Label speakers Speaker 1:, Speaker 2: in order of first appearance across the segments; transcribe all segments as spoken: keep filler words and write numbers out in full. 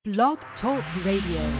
Speaker 1: Blog Talk Radio.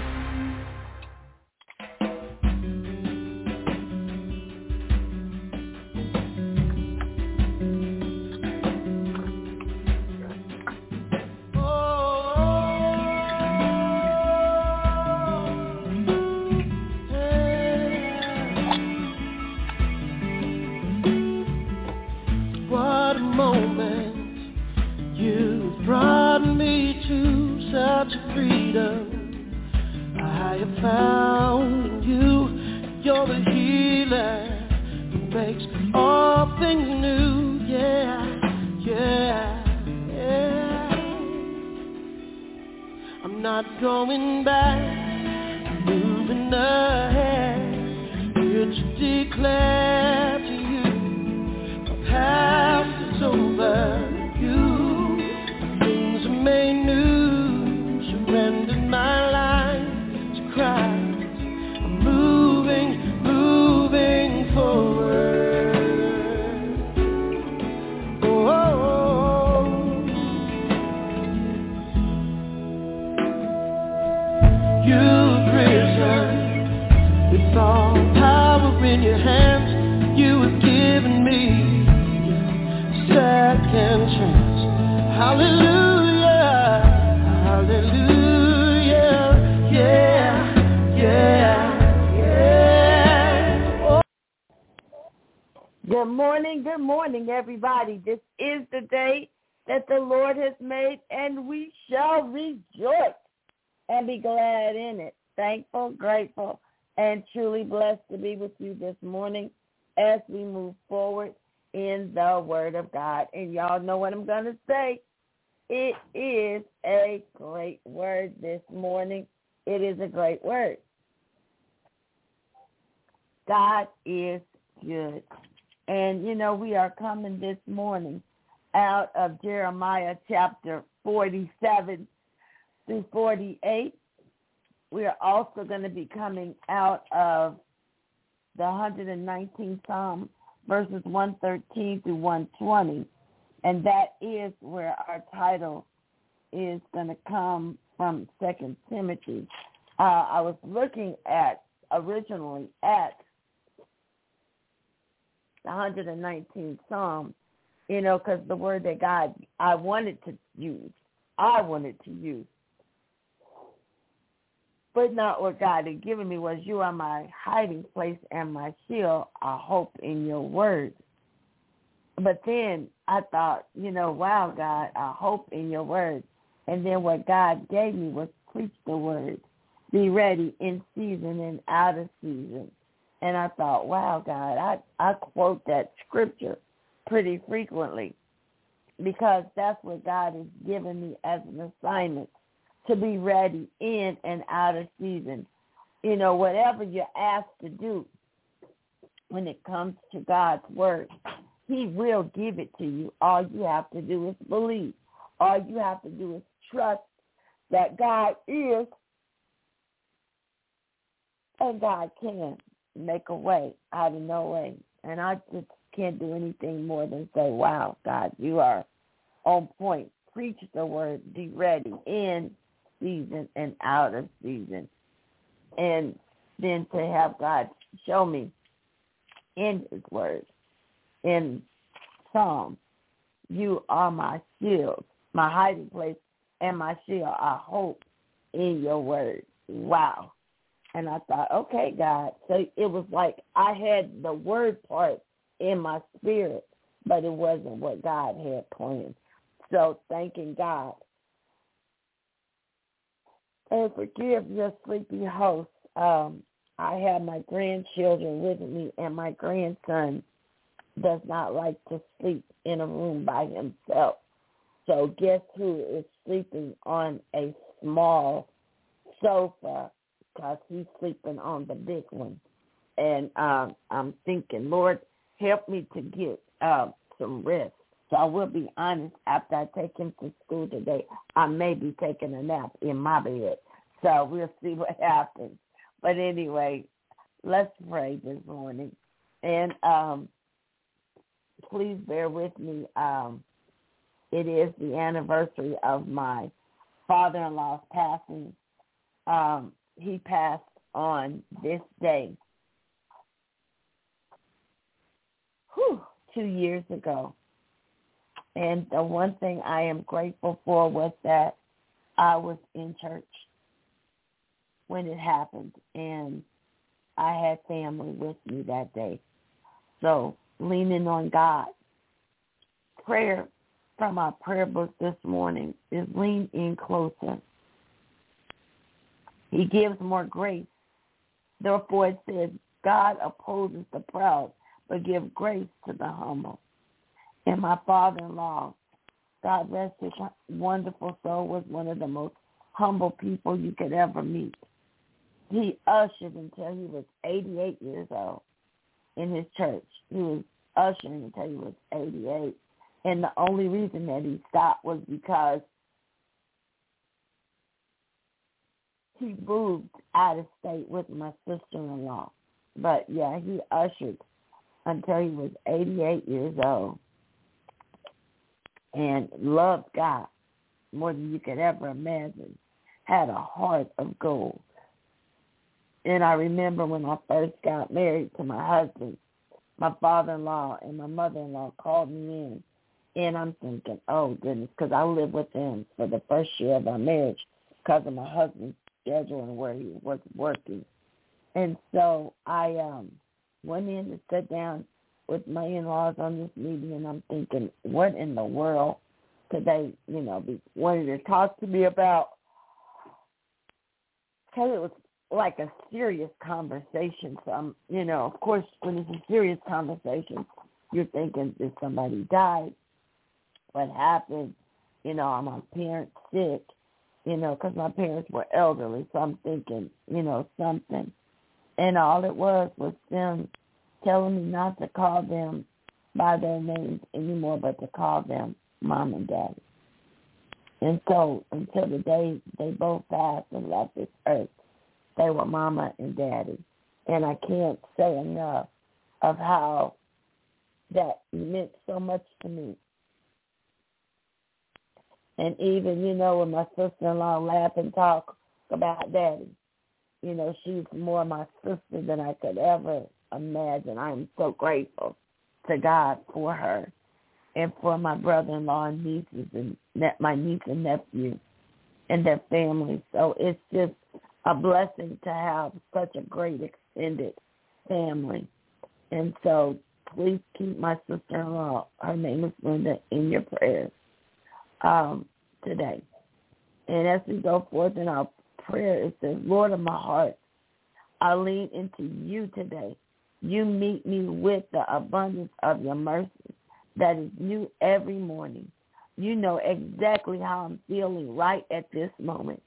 Speaker 2: Everybody, this is the day that the Lord has made, and we shall rejoice and be glad in it. Thankful, grateful, and truly blessed to be with you this morning as we move forward in the Word of God. And y'all know what I'm going to say. It is a great word this morning. It is a great word. God is good. And, you know, we are coming this morning out of Jeremiah chapter forty-seven through forty-eight. We are also going to be coming out of the one hundred nineteenth Psalm, verses one thirteen through one twenty. And that is where our title is going to come from, Second Timothy. Uh, I was looking at, originally at, the one hundred nineteenth Psalm, you know, because the word that God, I wanted to use, I wanted to use, but not what God had given me was, you are my hiding place and my shield, I hope in your word. But then I thought, you know, wow, God, I hope in your word. And then what God gave me was preach the word, be ready in season and out of season. And I thought, wow, God, I, I quote that scripture pretty frequently because that's what God has given me as an assignment, to be ready in and out of season. You know, whatever you're asked to do when it comes to God's word, he will give it to you. All you have to do is believe. All you have to do is trust that God is and God can make a way out of no way. And I just can't do anything more than say, wow, God, you are on point. Preach the word, be ready in season and out of season. And then to have God show me in his word, in Psalm, you are my shield, my hiding place, and my shield. I hope in your word. Wow. And I thought, okay, God. So it was like I had the word part in my spirit, but it wasn't what God had planned. So thanking God. And forgive your sleepy host. Um, I have my grandchildren with me, and my grandson does not like to sleep in a room by himself. So guess who is sleeping on a small sofa? Because he's sleeping on the big one. And um, I'm thinking, Lord, help me to get uh, some rest. So I will be honest, after I take him to school today, I may be taking a nap in my bed. So we'll see what happens. But anyway, let's pray this morning. And um, please bear with me. Um, it is the anniversary of my father-in-law's passing. Um, he passed on this day, whew, two years ago. And the one thing I am grateful for was that I was in church when it happened, and I had family with me that day. So leaning on God. Prayer from our prayer book this morning is lean in closer. He gives more grace. Therefore it says, God opposes the proud, but give grace to the humble. And my father-in-law, God rest his wonderful soul, was one of the most humble people you could ever meet. He ushered until he was eighty-eight years old in his church. He was ushering until he was eighty-eight. And the only reason that he stopped was because he moved out of state with my sister-in-law. But, yeah, he ushered until he was eighty-eight years old and loved God more than you could ever imagine, had a heart of gold. And I remember when I first got married to my husband, my father-in-law and my mother-in-law called me in. And I'm thinking, oh, goodness, because I lived with them for the first year of our marriage because of my husband's schedule and where he was working. And so I um, went in to sit down with my in-laws on this meeting, and I'm thinking, what in the world could they, you know, be wanting to talk to me about? Because it was like a serious conversation. So, I'm, you know, of course, when it's a serious conversation, you're thinking, did somebody die? What happened? You know, are my parents sick? You know, because my parents were elderly, so I'm thinking, you know, something. And all it was was them telling me not to call them by their names anymore, but to call them Mom and Daddy. And so until the day they both passed and left this earth, they were Mama and Daddy. And I can't say enough of how that meant so much to me. And even, you know, when my sister-in-law laugh and talk about Daddy, you know, she's more my sister than I could ever imagine. I'm so grateful to God for her and for my brother-in-law and nieces and ne- my niece and nephew and their families. So it's just a blessing to have such a great extended family. And so please keep my sister-in-law, her name is Linda, in your prayers um, today. And as we go forth in our prayer, it says, Lord of my heart, I lean into you today. You meet me with the abundance of your mercy that is new every morning. You know exactly how I'm feeling right at this moment.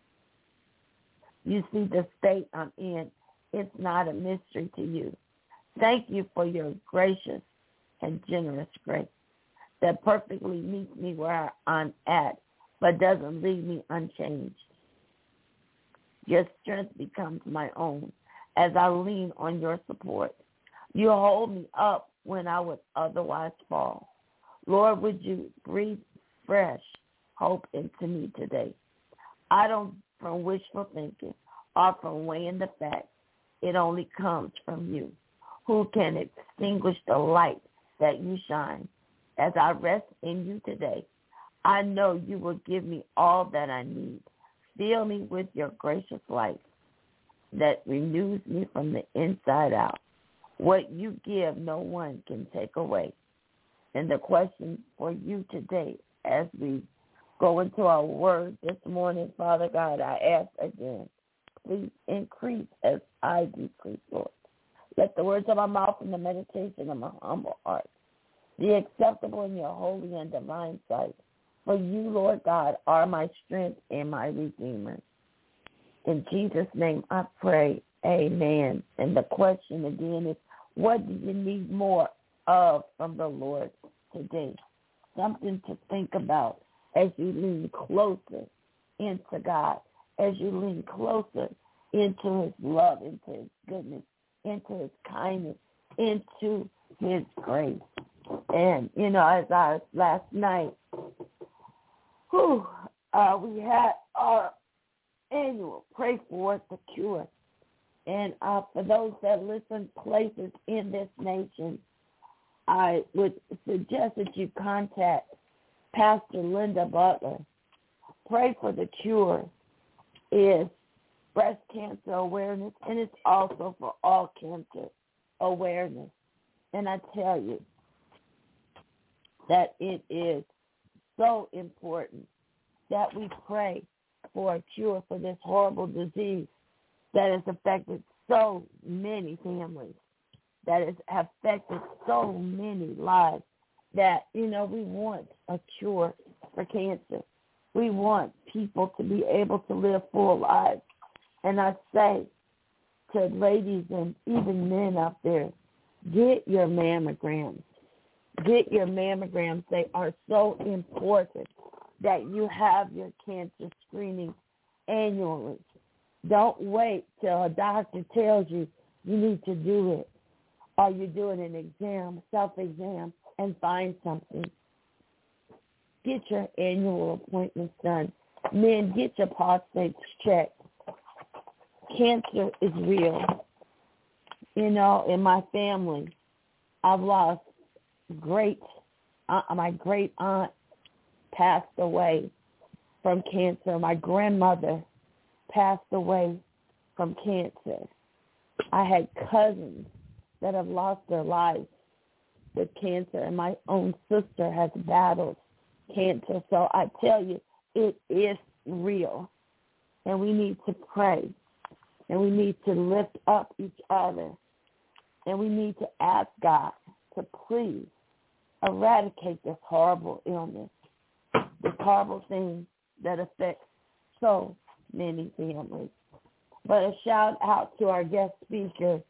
Speaker 2: You see the state I'm in. It's not a mystery to you. Thank you for your gracious and generous grace that perfectly meets me where I'm at, but doesn't leave me unchanged. Your strength becomes my own as I lean on your support. You hold me up when I would otherwise fall. Lord, would you breathe fresh hope into me today? I don't from wishful thinking or from weighing the facts. It only comes from you, who can extinguish the light that you shine. As I rest in you today, I know you will give me all that I need. Fill me with your gracious light that renews me from the inside out. What you give, no one can take away. And the question for you today, as we go into our word this morning, Father God, I ask again, please increase as I decrease, Lord. Let the words of my mouth and the meditation of my humble heart be acceptable in your holy and divine sight. For you, Lord God, are my strength and my redeemer. In Jesus' name I pray, amen. And the question again is, what do you need more of from the Lord today? Something to think about as you lean closer into God, as you lean closer into his love, into his goodness, into his kindness, into his grace. And, you know, as I last night, whew, uh, we had our annual Pray for the Cure. And uh, for those that listen places in this nation, I would suggest that you contact Pastor Linda Butler. Pray for the Cure is breast cancer awareness, and it's also for all cancer awareness. And I tell you that it is so important that we pray for a cure for this horrible disease that has affected so many families, that has affected so many lives, that, you know, we want a cure for cancer. We want people to be able to live full lives. And I say to ladies and even men out there, get your mammograms. Get your mammograms. They are so important that you have your cancer screening annually. Don't wait till a doctor tells you you need to do it, or you're doing an exam, self-exam, and find something. Get your annual appointments done. Men, get your prostates checked. Cancer is real. You know, in my family, I've lost great, uh, my great aunt passed away from cancer. My grandmother passed away from cancer. I had cousins that have lost their lives with cancer, and my own sister has battled cancer. So I tell you, it is real, and we need to pray, and we need to lift up each other, and we need to ask God to please eradicate this horrible illness, this horrible thing that affects so many families. But a shout out to our guest speaker,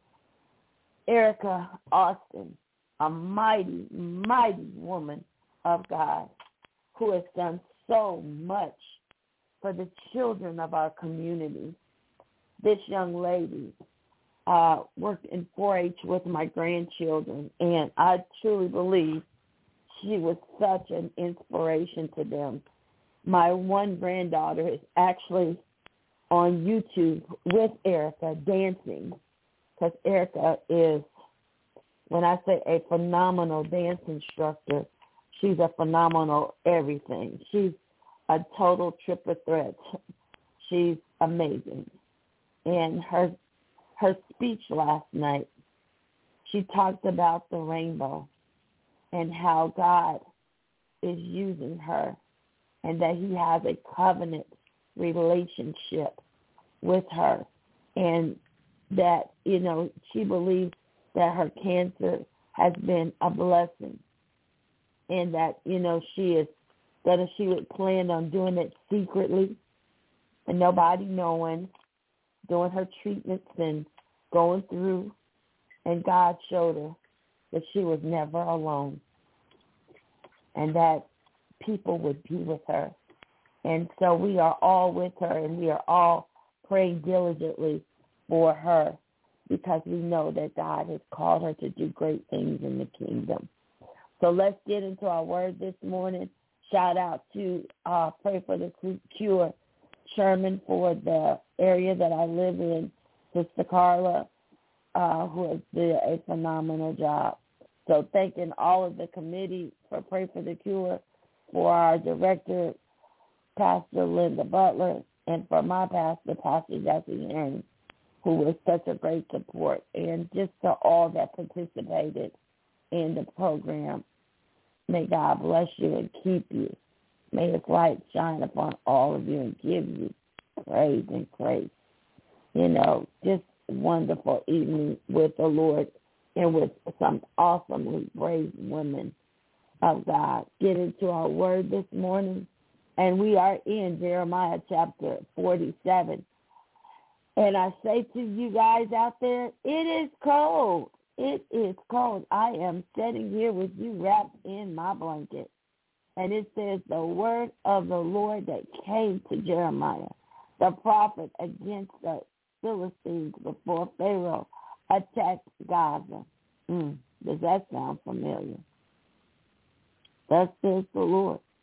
Speaker 2: Erica Austin, a mighty, mighty woman of God who has done so much for the children of our community. This young lady uh, worked in four H with my grandchildren, and I truly believe she was such an inspiration to them. My one granddaughter is actually on YouTube with Erica dancing, because Erica is, when I say a phenomenal dance instructor, she's a phenomenal everything. She's a total triple threat. She's amazing. And her her speech last night, she talked about the rainbow and how God is using her, and that he has a covenant relationship with her, and that, you know, she believes that her cancer has been a blessing, and that, you know, she is, that if she would plan on doing it secretly and nobody knowing, doing her treatments and going through, and God showed her that she was never alone, and that people would be with her. And so we are all with her, and we are all praying diligently for her, because we know that God has called her to do great things in the kingdom. So let's get into our word this morning. Shout out to uh, Pray for the Cure, Sherman, for the area that I live in, Sister Carla, uh, who has did a phenomenal job. So thanking all of the committee for Pray for the Cure, for our director, Pastor Linda Butler, and for my pastor, Pastor Jesse Heron, who was such a great support, and just to all that participated in the program. May God bless you and keep you. May his light shine upon all of you and give you praise and grace. You know, just wonderful evening with the Lord and with some awesomely brave women of God. Get into our word this morning, and we are in Jeremiah chapter forty-seven. And I say to you guys out there, it is cold. It is cold. I am sitting here with you wrapped in my blanket. And it says, the word of the Lord that came to Jeremiah, the prophet, against the Philistines before Pharaoh attacked Gaza. Mm, does that sound familiar? Thus says the Lord.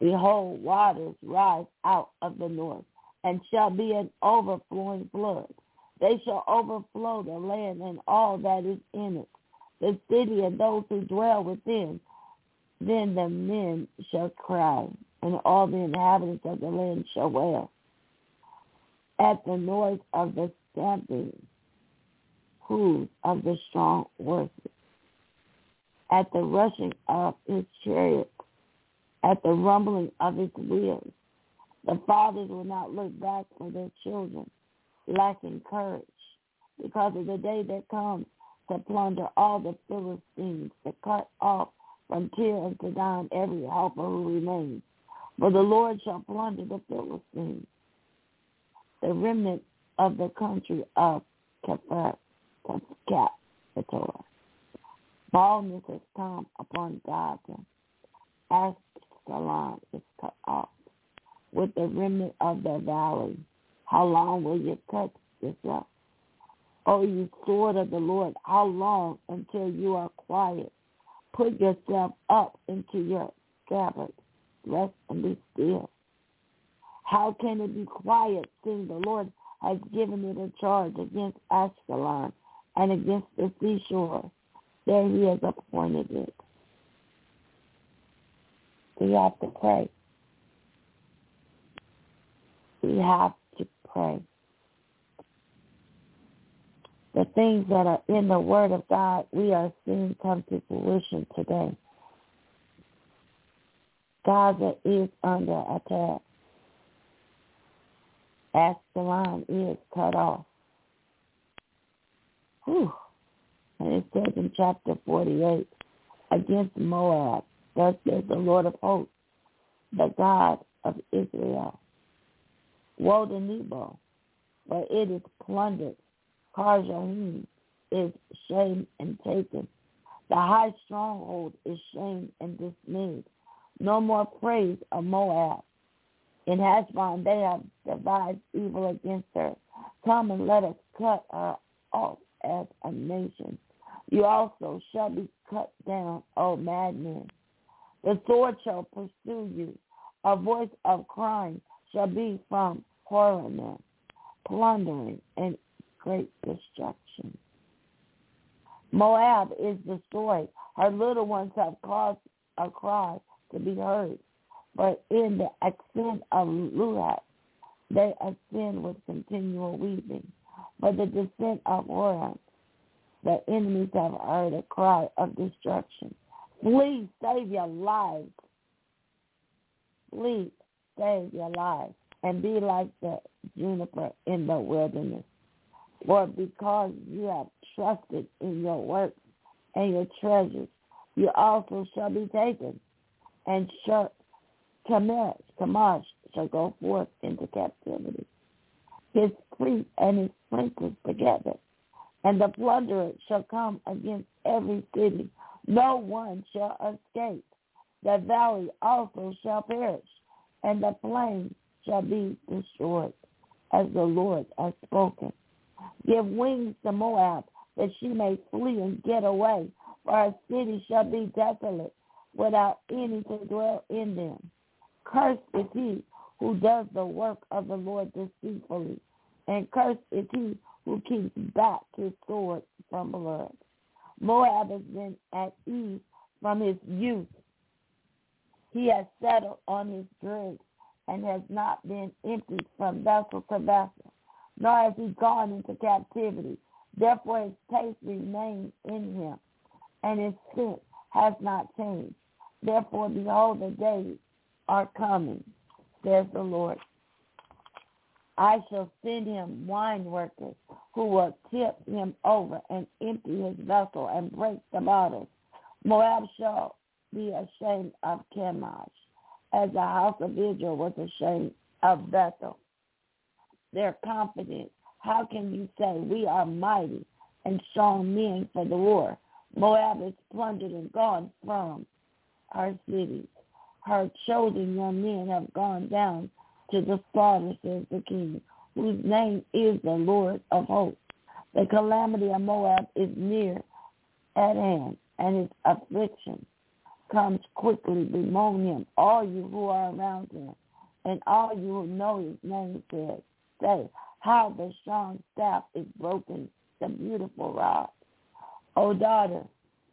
Speaker 2: Behold, waters rise out of the north, and shall be an overflowing flood. They shall overflow the land and all that is in it, the city and those who dwell within. Then the men shall cry, and all the inhabitants of the land shall wail. At the noise of the stamping hoofs of the strong horses, at the rushing of his chariots, at the rumbling of his wheels, the fathers will not look back for their children, lacking courage, because of the day that comes to plunder all the Philistines, to cut off from Tyre and Sidon every helper who remains. For the Lord shall plunder the Philistines, the remnant of the country of Caphator. Baldness has come upon Gaza. Ascalon is cut off with the remnant of the valley. How long will you cut yourself? O you sword of the Lord, how long until you are quiet? Put yourself up into your scabbard. Rest and be still. How can it be quiet, seeing the Lord has given it a charge against Ascalon and against the seashore? There he has appointed it. We have to pray. We have to pray. The things that are in the Word of God, we are seeing come to fruition today. Gaza is under attack. Ascalon is cut off. Whew. And it says in chapter forty-eight, against Moab, thus says the Lord of hosts, the God of Israel. Woe to Nebo, for it is plundered. Karjaim is shamed and taken. The high stronghold is shamed and dismayed. No more praise of Moab. In Heshbon they have devised evil against her. Come and let us cut her off as a nation. You also shall be cut down, O madmen. The sword shall pursue you. A voice of crying shall be from Horonaim, plundering and great destruction. Moab is destroyed. Her little ones have caused a cry to be heard. But in the ascent of Luhat, they ascend with continual weeping. But the descent of Horam, the enemies have heard a cry of destruction. Flee, save your lives. Flee, save your lives, and be like the juniper in the wilderness. For because you have trusted in your works and your treasures, you also shall be taken, and shall Chemosh, Chemosh shall go forth into captivity, his priests and his princes together, and the plunderer shall come against every city. No one shall escape. The valley also shall perish, and the plain shall be destroyed, as the Lord has spoken. Give wings to Moab, that she may flee and get away, for her city shall be desolate, without any to dwell in them. Cursed is he who does the work of the Lord deceitfully, and cursed is he who keeps back his sword from blood. Moab has been at ease from his youth. He has settled on his dregs and has not been emptied from vessel to vessel, nor has he gone into captivity. Therefore his taste remains in him, and his scent has not changed. Therefore, behold, the days are coming, says the Lord. I shall send him wine workers who will tip him over and empty his vessel and break the bottles. Moab shall be ashamed of Chemosh, as the house of Israel was ashamed of Bethel. They're confident. How can you say we are mighty and strong men for the war? Moab is plundered and gone from her cities. Her chosen young men have gone down to the slaughter, says the King, whose name is the Lord of hosts. The calamity of Moab is near at hand, and his affliction. comes quickly. Bemoan him, all you who are around him, and all you who know his name says, say, how the strong staff is broken, the beautiful rod. O daughter,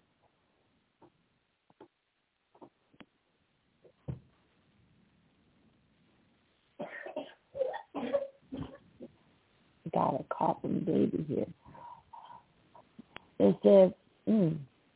Speaker 2: got a coughing baby here. It says, mm,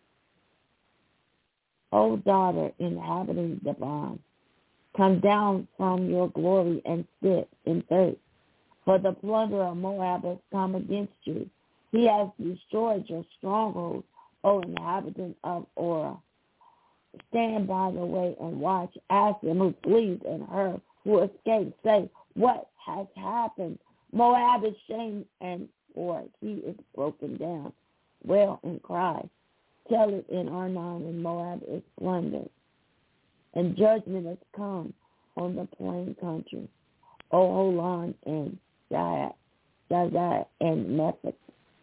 Speaker 2: O daughter, inhabiting the bond, come down from your glory and sit in thirst. For the plunder of Moab has come against you. He has destroyed your strongholds, O inhabitant of Orah. Stand by the way and watch. Ask him who flees and her who escapes. Say, what has happened? Moab is shamed and for he is broken down. Wail and cry. Tell it in Arnon, and Moab is plundered. And judgment has come on the plain country. O Holon and Zazah and Mephic.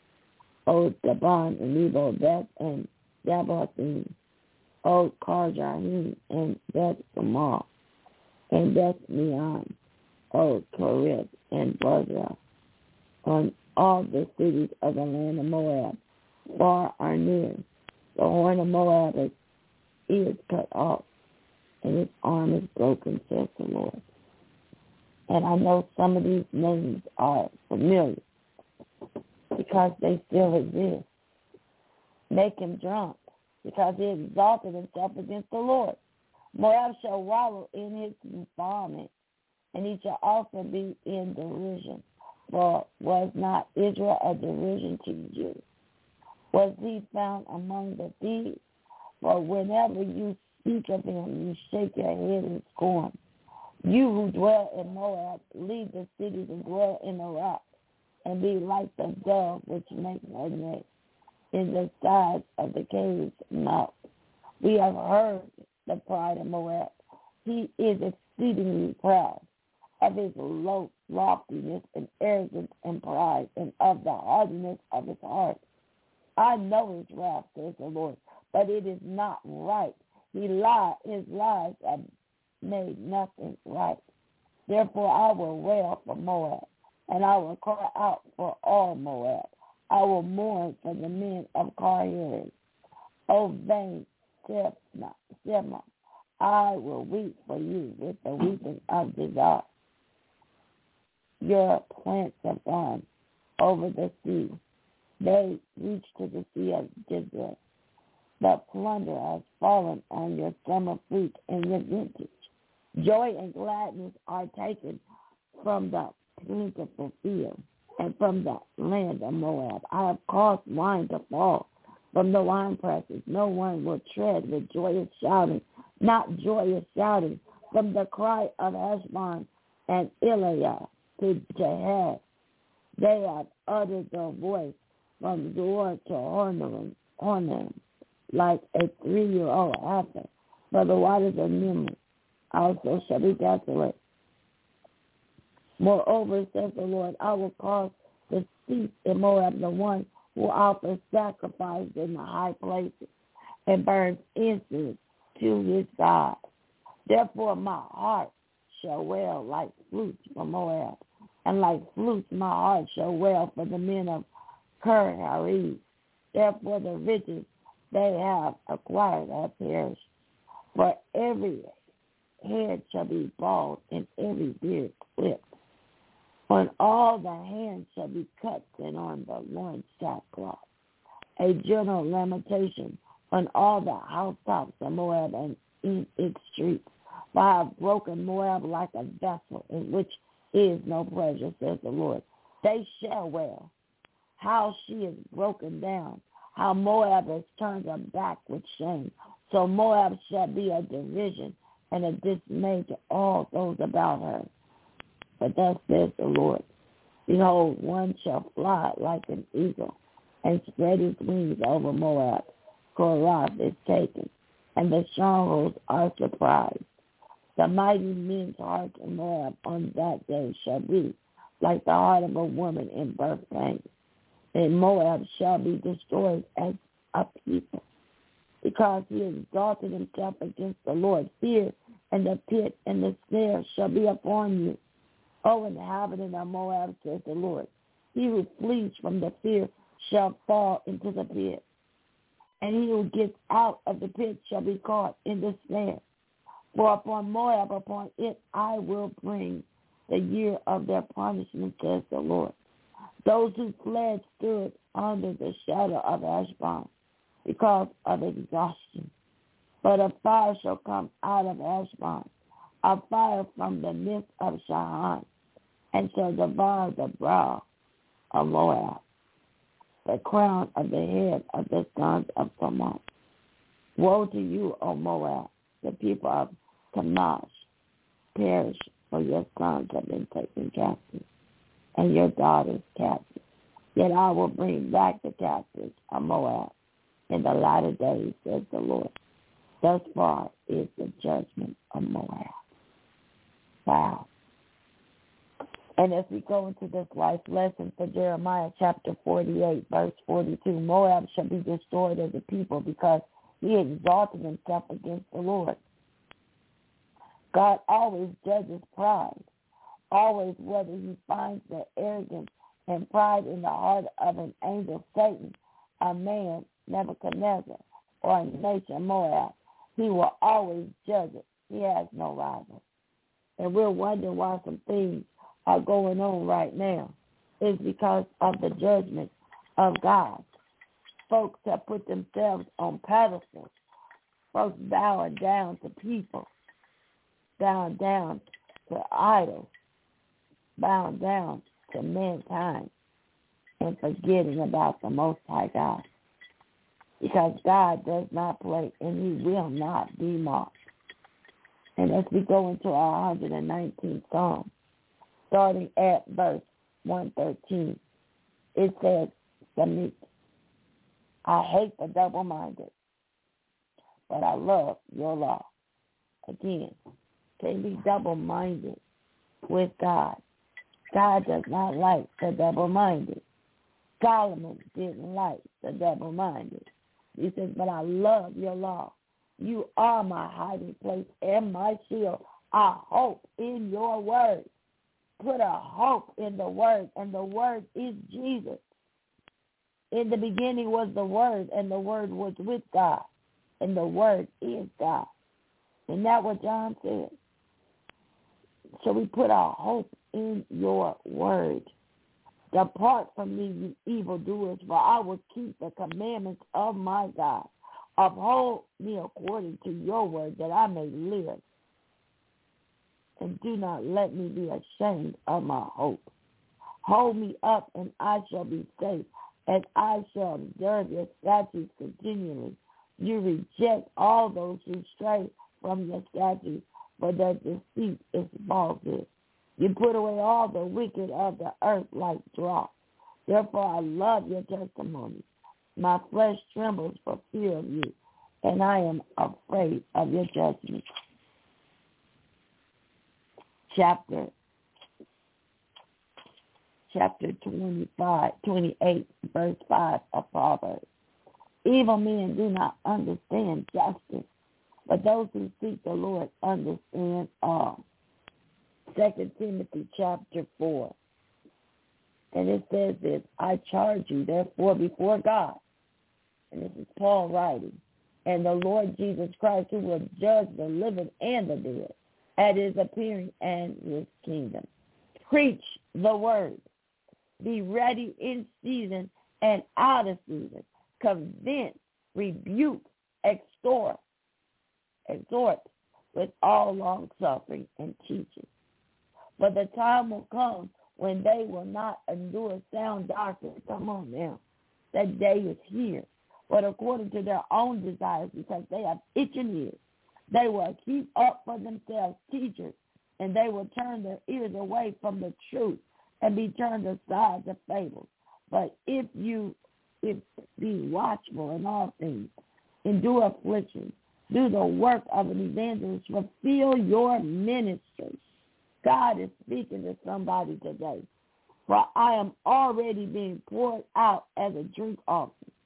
Speaker 2: O Daban and Nebo, Beth and Dabathim. O Karjahim and Beth Gamal and Beth Meon. O Korith and Bozrah. On all the cities of the land of Moab, far or near, the horn of Moab is, is cut off, and his arm is broken, says the Lord. And I know some of these names are familiar because they still exist. Make him drunk because he exalted himself against the Lord. Moab shall wallow in his vomit, and he shall also be in derision. For was not Israel a derision to you? Was he found among the thieves? For whenever you speak of him, you shake your head in scorn. You who dwell in Moab, leave the cities and dwell in the rocks, and be like the dove which makes her nest in the sides of the cave's mouth. We have heard the pride of Moab. He is exceedingly proud of his low loftiness and arrogance and pride, and of the hardiness of his heart. I know his wrath, says the Lord, but it is not right. He lied, his lies have made nothing right. Therefore I will wail for Moab, and I will cry out for all Moab. I will mourn for the men of Karheres. O vain Shema, I will weep for you with the weeping of desire. Your plants have gone over the sea. They reach to the sea of Jezreel. The plunder has fallen on your summer fruit and your vintage. Joy and gladness are taken from the plentiful field and from the land of Moab. I have caused wine to fall from the wine presses. No one will tread with joyous shouting, not joyous shouting, from the cry of Heshbon and Eliah to Jahaz. They have uttered their voice from Zor to Hornim, like a three-year-old heifer. For the waters of Nimrod also shall be desolate. Moreover, says the Lord, I will cause to cease in Moab the one who offers sacrifice in the high places and burns incense to his God. Therefore my heart shall wail like flutes for Moab, and like flutes my heart shall wail for the men of Karheres. Therefore the riches they have acquired have perished. For every head shall be bald, and every beard clipped. On all the hands shall be cuts, and on the loins sackcloth. A general lamentation on all the housetops of Moab and in its streets. For I have broken Moab like a vessel in which is no pleasure, says the Lord. They shall wail how she is broken down, how Moab has turned her back with shame. So Moab shall be a derision and a dismay to all those about her. But thus says the Lord, behold, one shall fly like an eagle and spread his wings over Moab. Korath is taken, and the strongholds are surprised. The mighty men's heart in Moab on that day shall be like the heart of a woman in birth pains. And Moab shall be destroyed as a people. because he exalted himself against the Lord. Fear and the pit and the snare shall be upon you. O inhabitant of Moab, says the Lord. He who flees from the fear shall fall into the pit, and he who gets out of the pit shall be caught in the snare. For upon Moab, upon it, I will bring the year of their punishment, says the Lord. Those who fled stood under the shadow of Ashbon because of exhaustion. But a fire shall come out of Ashbon, a fire from the midst of Shahan, and shall devour the brow of Moab, the crown of the head of the sons of Tammah. Woe to you, O Moab, the people of Tammah, perish, for your sons have been taken captive, and your daughters captive. Yet I will bring back the captives of Moab in the latter days, says the Lord. Thus far is the judgment of Moab. Wow. And as we go into this life lesson for Jeremiah chapter forty-eight, verse forty-two, Moab shall be destroyed as a people because he exalted himself against the Lord. God always judges pride, always whether he finds the arrogance and pride in the heart of an angel, Satan, a man, Nebuchadnezzar, or a nation, Moab. He will always judge it. He has no rival. And we're wondering why some things are going on right now. It's because of the judgment of God. Folks have put themselves on pedestals. Folks bowing down to people, bowing down to idols, bowing down to mankind, and forgetting about the Most High God. Because God does not play, and he will not be mocked. And as we go into our one hundred nineteenth Psalm, starting at verse one thirteen, it says, the meek, I hate the double-minded, but I love your law. Again, can't be double-minded with God. God does not like the double-minded. Solomon didn't like the double-minded. He says, but I love your law. You are my hiding place and my shield. I hope in your word. Put a hope in the word, and the word is Jesus. In the beginning was the word, and the word was with God, and the word is God. Isn't that what John said? So we put our hope in your word. Depart from me, you evildoers, for I will keep the commandments of my God. Uphold me according to your word, that I may live. And do not let me be ashamed of my hope. Hold me up, and I shall be safe, and I shall observe your statutes continually. You reject all those who stray from your statutes, for their deceit is falsehood. You put away all the wicked of the earth like dross. Therefore I love your testimonies. My flesh trembles for fear of you, and I am afraid of your judgment. Chapter chapter twenty-five, twenty-eight, verse five of Proverbs. Evil men do not understand justice, but those who seek the Lord understand all. Second Timothy chapter four. And it says this, I charge you therefore before God, and this is Paul writing, and the Lord Jesus Christ, who will judge the living and the dead at his appearing and his kingdom. Preach the word. Be ready in season and out of season. Convince, rebuke, exhort, exhort with all long suffering and teaching. But the time will come when they will not endure sound doctrine. Come on now. That day is here. But according to their own desires, because they have itching ears, they will keep up for themselves teachers, and they will turn their ears away from the truth and be turned aside to fables. But if you if be watchful in all things, endure affliction, do the work of an evangelist, fulfill your ministry. God is speaking to somebody today. For I am already being poured out as a drink offering.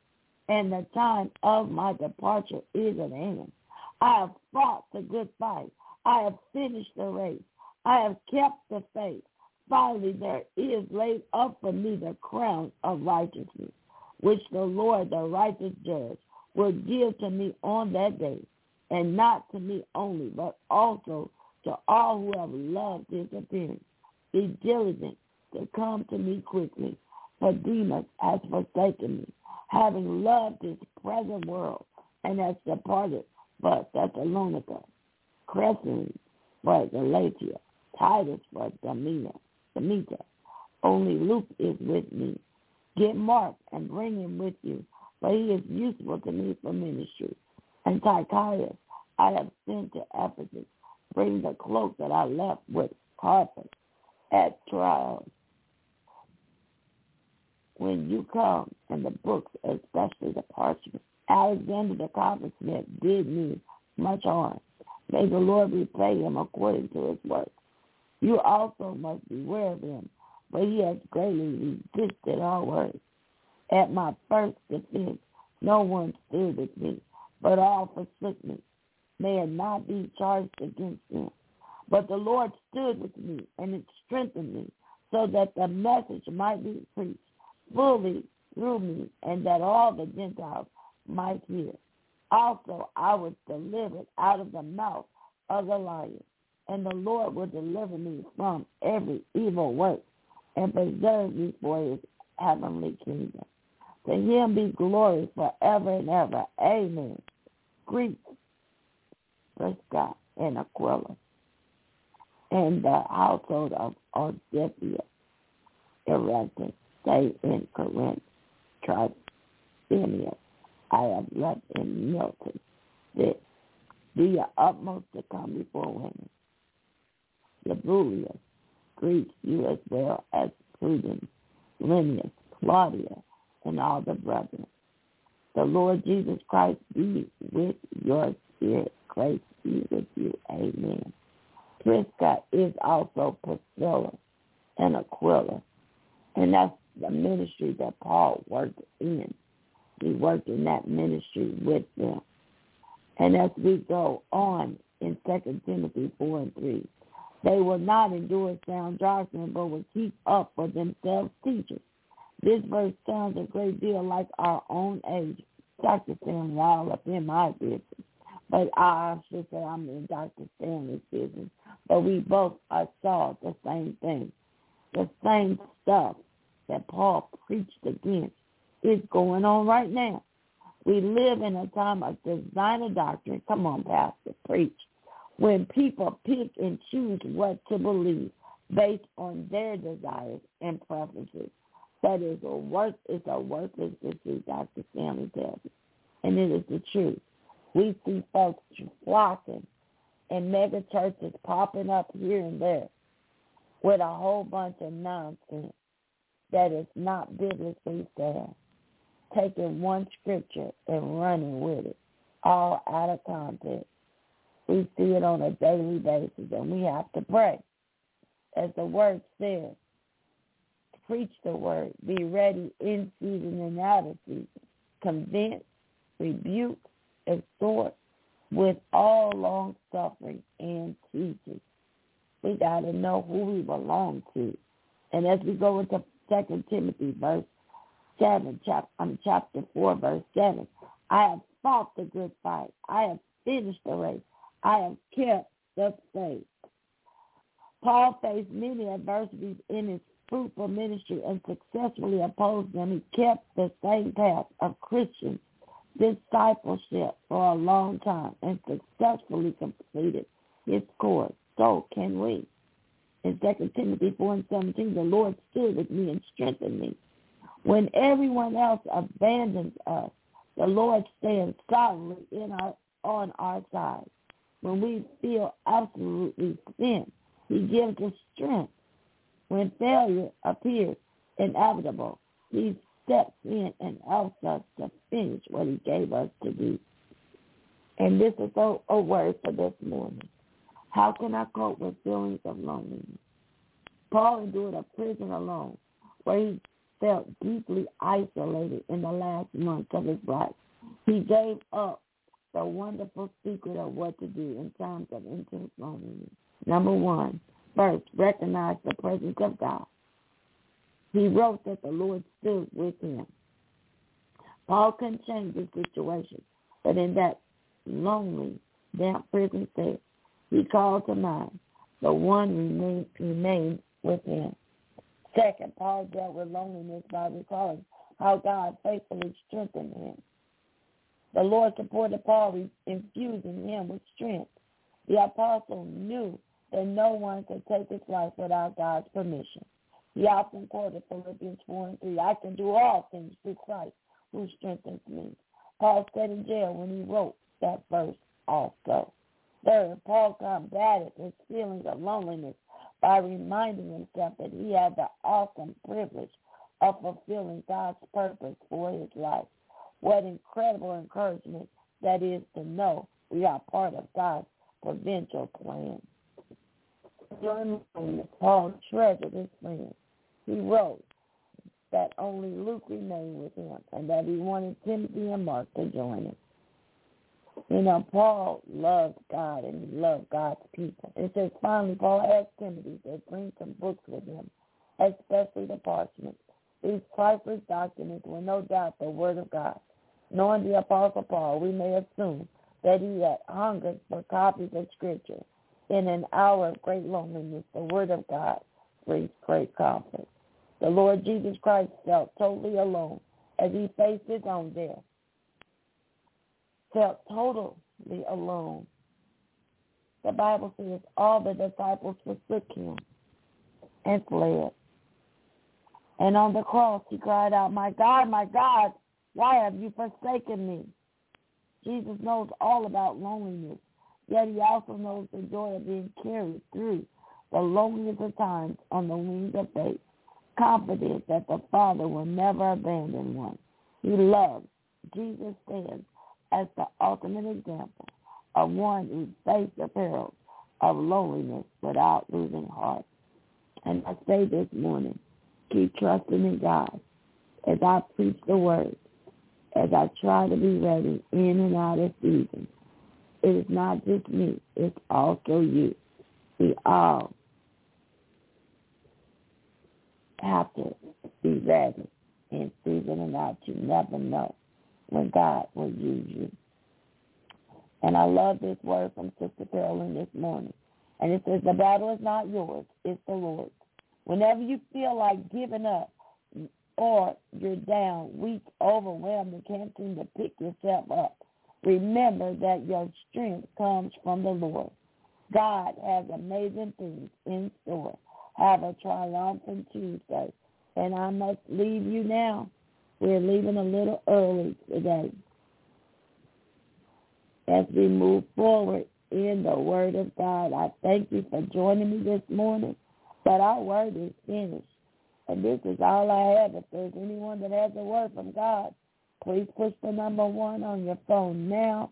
Speaker 2: and the time of my departure is at hand. I have fought the good fight. I have finished the race. I have kept the faith. Finally, there is laid up for me the crown of righteousness, which the Lord, the righteous judge, will give to me on that day, and not to me only, but also to all who have loved his appearance. Be diligent to come to me quickly, for Demas has forsaken me, having loved this present world, and has departed for Thessalonica, Crescens for Galatia, Titus for Demeter. Demeter. Only Luke is with me. Get Mark and bring him with you, for he is useful to me for ministry. And Tychius I have sent to Ephesus. Bring the cloak that I left with Carpus at Troas. When you come, and the books, especially the parchment, Alexander the coppersmith did me much harm. May the Lord repay him according to his work. You also must beware of him, for he has greatly resisted our words. At my first defense, no one stood with me, but all forsook me. May it not be charged against him. But the Lord stood with me, and it strengthened me, so that the message might be preached fully through me, and that all the Gentiles might hear. Also, I was delivered out of the mouth of the lion, and the Lord will deliver me from every evil work and preserve me for his heavenly kingdom. To him be glory forever and ever. Amen. Greet Prisca and Aquila and the household of Archippus, Erastus, stay in Corinth, Tryphenius. I have left in Milton. This, do your utmost to come before women. Eubulus greets you as well as Prudence, Linus, Claudia, and all the brethren. The Lord Jesus Christ be with your spirit. Grace be with you. Amen. Prisca is also Priscilla and Aquila, and that's the ministry that Paul worked in. He worked in that ministry with them. And as we go on in Second Timothy four and three, they will not endure sound doctrine, but will keep up for themselves teachers. This verse sounds a great deal like our own age. Doctor Stanley, all up in my business. But I should say I'm in Doctor Stanley's business. But we both are saw the same thing. The same stuff that Paul preached against is going on right now. We live in a time of designer doctrine. Come on, Pastor, preach. When people pick and choose what to believe based on their desires and preferences. That is a worth it's a worthless disease, Doctor Stanley tells us. And it is the truth. We see folks flocking and mega churches popping up here and there with a whole bunch of nonsense that is not biblically sound. Taking one scripture and running with it, all out of context. We see it on a daily basis, and we have to pray. As the word says, preach the word, be ready in season and out of season, convince, rebuke, exhort with all long suffering and teaching. We got to know who we belong to. And as we go into Second Timothy verse seven, chapter, um, chapter four, verse seven, I have fought the good fight. I have finished the race. I have kept the faith. Paul faced many adversities in his fruitful ministry and successfully opposed them. He kept the same path of Christian discipleship for a long time and successfully completed his course. So can we. In Second Timothy four and seventeen, the Lord stood with me and strengthened me. When everyone else abandons us, the Lord stands solidly in our, on our side. When we feel absolutely spent, he gives us strength. When failure appears inevitable, he steps in and helps us to finish what he gave us to do. And this is a, a word for this morning. How can I cope with feelings of loneliness? Paul endured a prison alone, where he felt deeply isolated in the last months of his life. He gave up the wonderful secret of what to do in times of intense loneliness. Number one, first, recognize the presence of God. He wrote that the Lord stood with him. Paul couldn't change his situation, but in that lonely, damp prison cell, he called to mind the one who remained, remained with him. Second, Paul dealt with loneliness by recalling how God faithfully strengthened him. The Lord supported Paul, infusing him with strength. The apostle knew that no one could take his life without God's permission. He often quoted Philippians four and three, I can do all things through Christ who strengthens me. Paul stayed in jail when he wrote that verse also. Third, Paul combated his feelings of loneliness by reminding himself that he had the awesome privilege of fulfilling God's purpose for his life. What incredible encouragement that is to know we are part of God's providential plan. During loneliness, Paul treasured his friends. He wrote that only Luke remained with him and that he wanted Timothy and Mark to join him. You know, Paul loved God and he loved God's people. It says, finally, Paul asked Timothy to bring some books with him, especially the parchments. These priceless documents were no doubt the Word of God. Knowing the Apostle Paul, we may assume that he had hungered for copies of Scripture. In an hour of great loneliness, the Word of God brings great comfort. The Lord Jesus Christ felt totally alone as he faced his own death. Felt totally alone. The Bible says all the disciples forsook him and fled. And on the cross he cried out, my God, my God, why have you forsaken me? Jesus knows all about loneliness, yet he also knows the joy of being carried through the loneliest of times on the wings of faith, confident that the Father will never abandon one. He loves, Jesus stands as the ultimate example of one who faced the perils of loneliness without losing heart. And I say this morning, keep trusting in God as I preach the word, as I try to be ready in and out of season. It is not just me, it's also you. We all have to be ready in season and out. You never know when God will use you. And I love this word from Sister Carolyn this morning. And it says, the battle is not yours, it's the Lord's. Whenever you feel like giving up or you're down, weak, overwhelmed, and can't seem to pick yourself up, remember that your strength comes from the Lord. God has amazing things in store. Have a triumphant Tuesday. And I must leave you now. We're leaving a little early today as we move forward in the Word of God. I thank you for joining me this morning, but our word is finished. And this is all I have. If there's anyone that has a word from God, please push the number one on your phone now,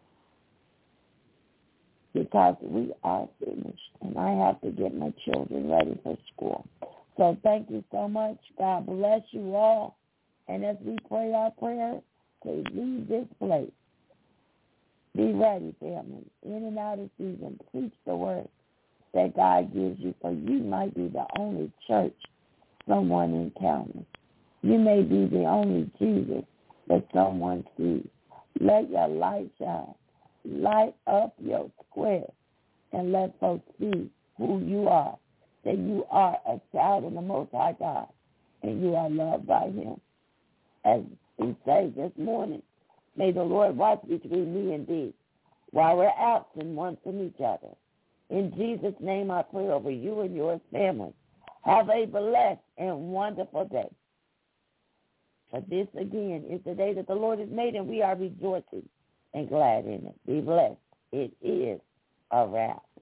Speaker 2: because we are finished, and I have to get my children ready for school. So thank you so much. God bless you all. And as we pray our prayer to leave this place, be ready, family, in and out of season. Preach the word that God gives you, for you might be the only church someone encounters. You may be the only Jesus that someone sees. Let your light shine. Light up your square and let folks see who you are, that you are a child of the Most High God and you are loved by him. As we say this morning, may the Lord watch between me and thee while we're absent one from each other. In Jesus' name I pray over you and your family. Have a blessed and wonderful day. For this, again, is the day that the Lord has made, and we are rejoicing and glad in it. Be blessed. It is a wrap.